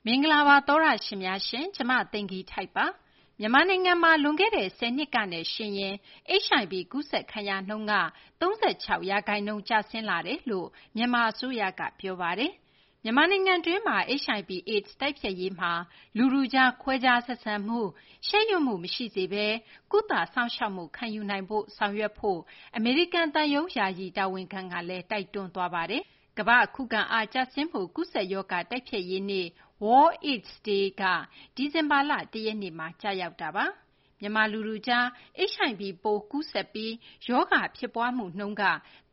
မင်္ဂလာပါသောရရှင်များရှင်ကျမသိင်္ဂီထိုက်ပါမြန်မာနိုင်ငံမှာလွန်ခဲ့တဲ့10နှစ်ကနဲ့ရှင်ရင် HIV ကူးစက်ခံရနှုန်းက36%ကျဆင်းလာတယ်လို့မြန်မာအစိုးရကပြောပါတယ်မြန်မာနိုင်ငံတွင်းမှာ HIV AIDS တိုက်ဖျက်ရေးမှာလူထုကြားခွဲခြားဆက်ဆံမှုရှက်ရွံ့မှုမရှိစေဘဲကုသဆောင်ရှောက်မှုခံယူနိုင်ဖို့ဆောင်ရွက်ဖို့အမေရိကန်တန်ယုံယာယီတာဝန်ခံကလည်းတိုက်တွန်းသွားပါတယ်ကမ္ဘာခုခံအားကျဆင်းမှုကူးစက်ရောဂါတိုက်ဖျက်ရေးနေ့ World AIDS Day ကဒီဇင်ဘာလ1ရက်နေ့မှာကျရောက်တာပါမြန်မာလူထုကြား HIV ပိုးကူးစက်ပြီးရောဂါဖြစ်ပွားမှုနှုန်းက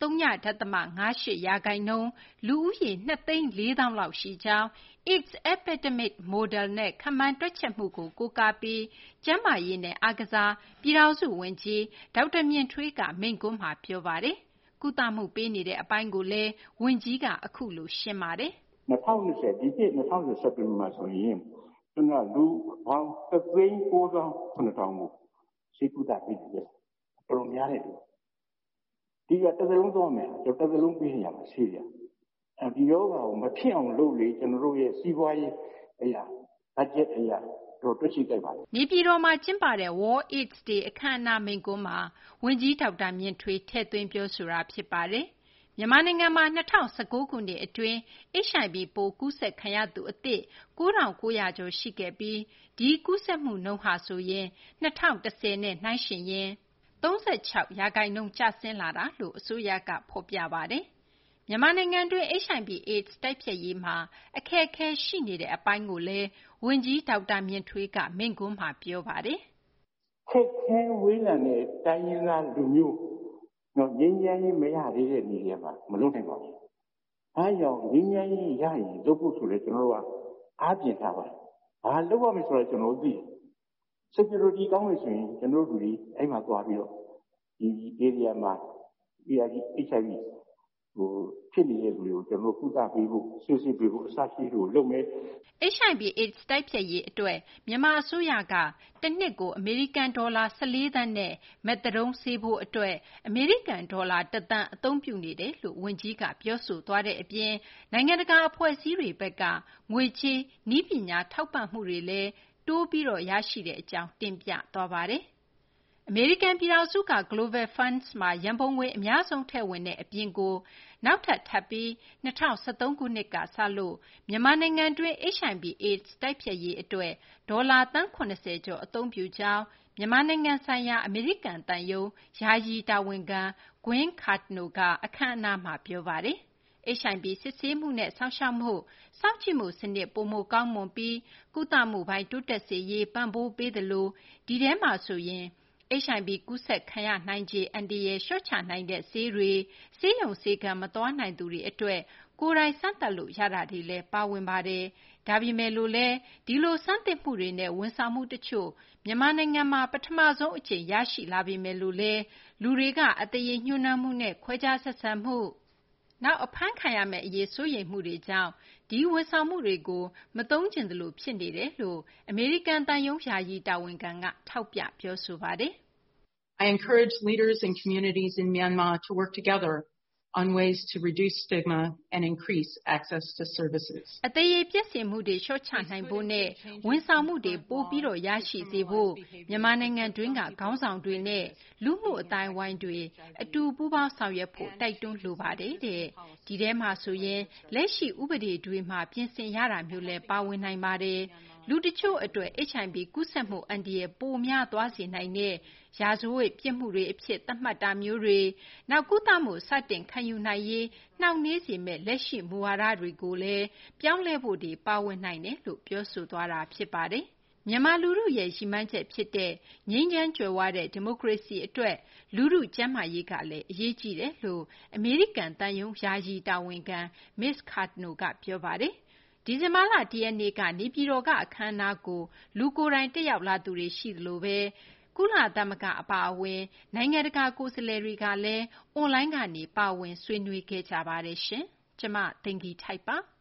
0.58% လူဦးရေ 2,400,000 လောက်ရှိကြောင်း AIDS Epidemic Model နဲ့ခန့်မှန်းတွက်ချက်မှုကိုကိုးကားပြီးကျန်းမာရေးနဲ့အားကစားပြည်ထောင်စုဝန်ကြီးဒေါက်တာမြင့်ထွေးကမိန့်ခွန်းမှာပြောပါတယ်ကုသမှုပေးနေတဲ့အပိုင်းကိုလည်းဝန်ကြီးကအခုလိုရှင်းပါတယ် 2020ဒီနှစ်2020စက်တင်ဘာမှာဆိုရင်ကျွန်တော်လူပေါင်း3,9,700ကိုစိတ်ကူတာပြီးတယ်တော်များတယ်ဒီကတစ်စလုံးသွားမယ်ကျွန်တော်တစ်စလုံးပြီးရမှာရှိတယ်ဒီယောဂါကိုမဖြစ်အောင်လုပ်လေကျွန်တော်တို့ရဲ့စီးပွားရေးအရာဘတ်ဂျက်အရာတော့တွက်ရှိကြပါလေနေပြည်တော်မှာကျင်းပတဲ့ World AIDS Day အခမ်းအနားမိန့်ခွန်းမှာဝန်ကြီးဒေါက်တာမြင့်ထွေးထည့်သွင်းပြောဆိုတာဖြစ်ပါတယ်မြန်မာနိုင်ငံမှာ2019ခုနှစ်အတွင်း HIV ပိုးကူးစက်ခံရသူအသစ်9,900 ကျော်ရှိခဲ့ပြီးဒီကူးစက်မှုနှုန်းဟာဆိုရင်2010နဲ့နှိုင်းယှဉ်ရင်36%ကျဆင်းလာတာလို့အစိုးရကဖော်ပြပါတယ်မြန်မာနိုင်ငံတွင်း HIV AIDS တိုက်ဖျက်ရေးမှာအခက်အခဲရှိနေတဲ့အပိုင်းကိုလည်းဝန်ကြီးဒေါက်တာမြင့်ထွေးကမိန့်ခွန်းမှာပြောပါတယ်ခက်ခဲဝေးလံတဲ့တိုင်းရင်းသားလူမျိုးတော့ငြိမ်းချမ်းရေးမရသေးတဲ့နေရာမှာမလုပ်နိုင်ပါဘူး။အားကြောင့်ငြိမ်းချမ်းရေးရရင်လုပ်ဖို့ဆိုလဲကျွန်တော်တို့ကအားပြင်ထားပါတယ်။ဘာလုပ်ရမလဲဆိုတော့ကျွန်တော်တို့သိတယ်။ security ကောင်းလို့ဆိုရင်ကျွန်တော်တို့ဒီအဲ့မှာသွားပြီးတော့ဒီ area မှာ HIV ဖြစ်နေတဲ့လူတွေကိုကျွန်တော်တို့ကုသပေးဖို့ဆွေးနွေးပေးဖို့အစရှိလို့လုပ်မယ်။ HIV AIDS တိုက်ဖျက်ရေးအတွက်မြန်မာအစိုးရကတစ်နှစ်ကိုအမေရိကန်ဒေါ်လာ14သန်းနဲ့မက်သဒုန်းဆေးဖို့အတွက်အမေရိကန်ဒေါ်လာ1သန်းအသုံးပြုနေတယ်လို့ဝန်ကြီးကပြောဆိုသွားတဲ့အပြင်နိုင်ငံတကာအဖွဲ့အစည်းတွေဘက်ကငွေကြေးနည်းပညာထောက်ပံ့မှုတွေလည်းတိုးပြီးရရှိတဲ့အကြောင်းတင်ပြသွားပါတယ်အမေရိကန်ပြည်ထောင်စုက Global Funds မှာရန်ပုံငွေအများဆုံးထည့်ဝင်တဲ့အပြင်ကိုနောက်ထပ်ပြီး2013ခုနှစ်ကစလို့မြန်မာနိုင်ငံတွင်း HIV AIDS တိုက်ဖျက်ရေးအတွက်ဒေါ်လာသန်း80ကျော်အသုံးပြုကြောင်းမြန်မာနိုင်ငံဆိုင်ရာအမေရိကန်သံရုံးယာယီတာဝန်ခံ Gwen Cardno ကအခမ်းအနားမှာပြောပါတယ်HIV စစ်ဆေးမှုနဲ့စောင့်ရှောက်မှုစောင့်ကြည့်မှုစနစ်ပိုမိုကောင်းမွန်ပြီးကုသမှုပိုင်းတိုးတက်စေရေးပံ့ပိုးပေးသလိုဒီထဲမှာဆိုရင်HIV ကူးစက်ခံရနိုင်ခြေအန္တရာယ်လျှော့ချနိုင်တဲ့ဆေးတွေဆေးရုံဆေးခန်းမသွားနိုင်သူတွေအတွက်ကိုယ်တိုင်စမ်းသပ်လို့ရတာတွေလည်းပါဝင်ပါတယ်ဒါပေမဲ့လို့လည်းဒီလိုဆန်းသစ်မှုတွေနဲ့ဝန်ဆောင်မှုတချို့မြန်မာနိုင်ငံမှာပထမဆုံးအကြိမ်ရရှိလာပေမဲ့လို့လည်းလူတွေကအသရေညှိုးနှွမ်းမှုနဲ့ခွဲခြားဆက်ဆံမှုနောက်အဖမ်းခံရမယ့်အရေးစိုးရိမ်မှုတွေကြောင့်ဒီဝန်ဆောင်မှုတွေကိုမသုံးချင်သလိုဖြစ်နေတယ်လို့အမေရိကန်သံရုံးယာယီတာဝန်ခံကထောက်ပြပြောဆိုပါတယ် I encourage leaders and communities in Myanmar to work together on ways to reduce stigma and increase access to services. အသေးရပြည့်စင်မှုတွေလျှော့ချနိုင်ဖို့နဲ့ဝန်ဆောင်မှုတွေပိုပြီးရရှိစေဖို့မြန်မာနိုင်ငံတွင်းကခေါင်းဆောင်တွေနဲ့လူမှုအတိုင်းအဝိုင်းတွေအတူပူးပေါင်းဆောင်ရွက်ဖို့တိုက်တွန်းလိုပါတယ်တဲ့ဒီထဲမှာဆိုရင်လက်ရှိဥပဒေတွေမှာပြင်ဆင်ရတာမျိုးလည်းပါဝင်နိုင်ပါတယ်လူတချို့အတွက် HIV ကူးစက်မှုအန္တရာယ်ပိုများသွားစေနိုင်တဲ့ရာဇဝတ်ပြစ်မှုတွေအဖြစ်သတ်မှတ်တာမျိုးတွေနောက်ကုသမှုစတင်ခံယူနိုင်ရေးနှောင့်နှေးစေမယ့်လက်ရှိမူဝါဒတွေကိုလည်းပြောင်းလဲဖို့တွေပါဝင်နိုင်တယ်လို့ပြောဆိုသွားတာဖြစ်ပါတယ်မြန်မာလူထုရဲ့ရည်မှန်းချက်ဖြစ်တဲ့ငြိမ်းချမ်းကြွယ်ဝတဲ့ဒီမိုကရေစီအတွက်လူထုကျန်းမာရေးကလည်းအရေးကြီးတယ်လို့အမေရိကန်သံရုံးယာယီတာဝန်ခံ Ms. Cardno ကပြောပါတယ်ဒီဇင်ဘာလ1ရက်နေ့ကနေပြည်တော်ကအခမ်းအနားကိုလူကိုယ်တိုင်တက်ရောက်လာသူတွေရှိသလိုပဲကုလသမဂ္ဂအပါအဝင်နိုင်ငံတကာကိုယ်စားလှယ်တွေကလည်းအွန်လိုင်းကနေပါဝင်ဆွေးနွေးခဲ့ကြပါတယ်ရှင်။ကျမသိင်္ဂီထိုက်ပါ။